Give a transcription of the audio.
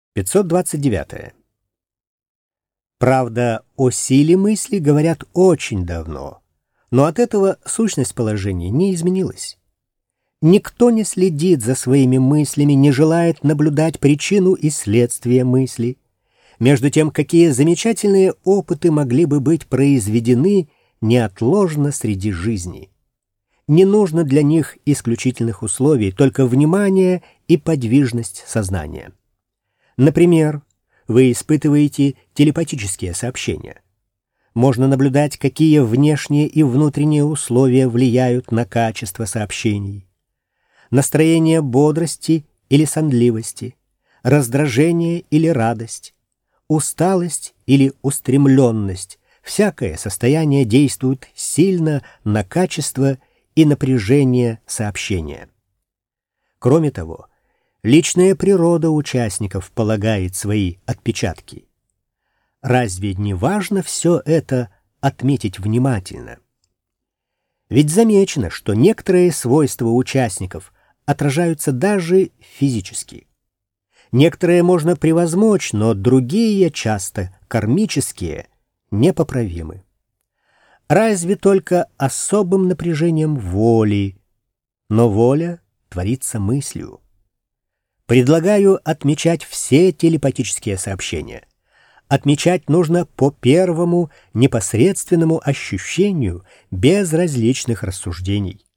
529. Правда, о силе мысли говорят очень давно, но от этого сущность положения не изменилась. Никто не следит за своими мыслями, не желает наблюдать причину и следствие мысли. Между тем, какие замечательные опыты могли бы быть произведены неотложно среди жизни. Не нужно для них исключительных условий, только внимание и подвижность сознания. Например, вы испытываете телепатические сообщения. Можно наблюдать, какие внешние и внутренние условия влияют на качество сообщений. Настроение бодрости или сонливости, раздражение или радость, усталость или устремленность. Всякое состояние действует сильно на качество и напряжение сообщения. Кроме того, личная природа участников полагает свои отпечатки. Разве не важно все это отметить внимательно? Ведь замечено, что некоторые свойства участников отражаются даже физически. Некоторые можно превозмочь, но другие, часто кармические, непоправимы. Разве только особым напряжением воли, но воля творится мыслью. Предлагаю отмечать все телепатические сообщения. Отмечать нужно по первому непосредственному ощущению, без различных рассуждений.